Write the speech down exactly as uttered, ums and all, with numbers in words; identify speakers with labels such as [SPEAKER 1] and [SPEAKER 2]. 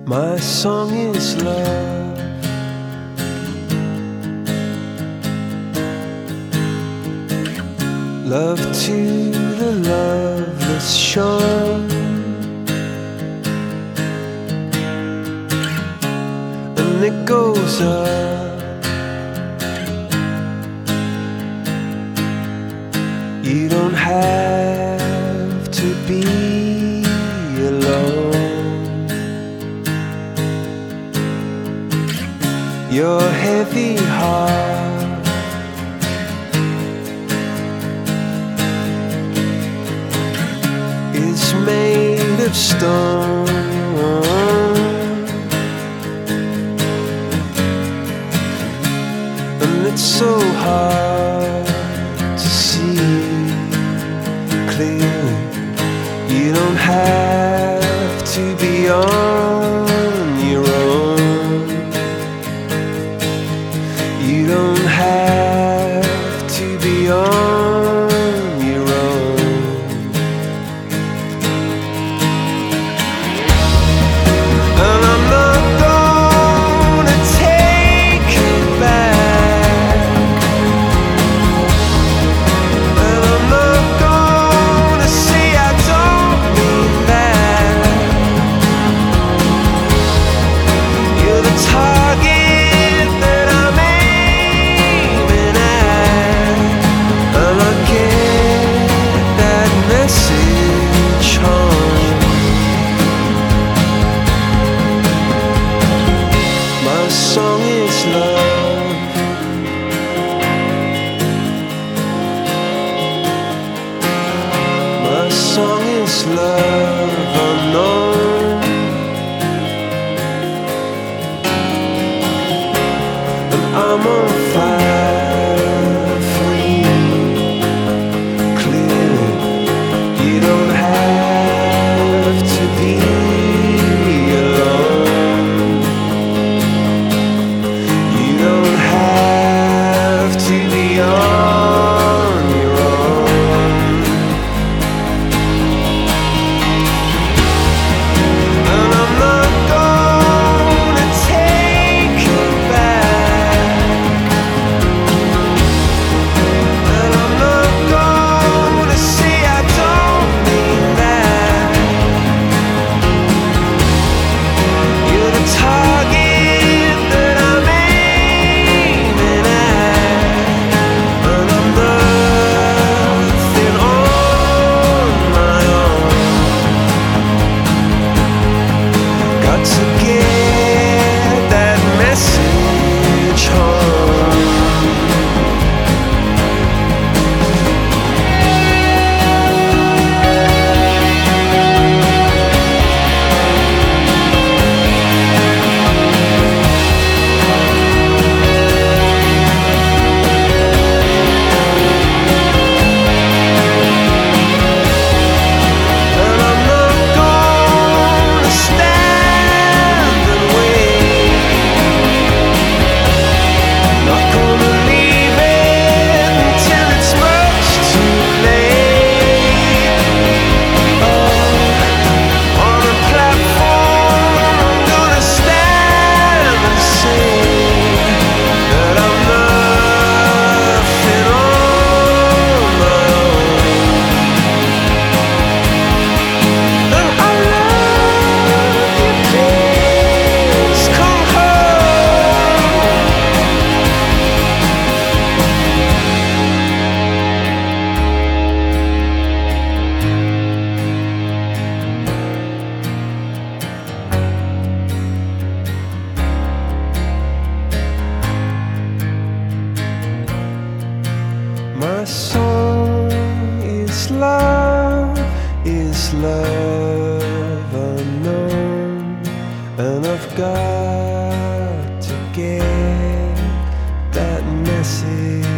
[SPEAKER 1] My song is love. Love to the loveless shore, and it goes up. You don't have to be alone. Your heavy heart is made of stone, and it's so hard to see clearly. You don't have to be on your own. You don't have to be on your own. And I'm not gonna take it back, and I'm not gonna say I don't mean that. You're the target that I'm aiming at, and I get that message home. My song is love. My song is love unknown, and I'm on fire for you. Clearly, you don't have to be alone. You don't have to be on your own. And I'm not gonna take it back, and I'm not gonna say I don't mean that. You're the target that I'm aiming at, and I'm nothing on my own. Got to get that message home. And I'm not gonna stand and wait, not gonna leave it until it's much too late. Oh, on a platform I'm gonna stand and say that I'm nothing on my own. And I love you, please come home. My song is love, is love unknown, and I've got to get that message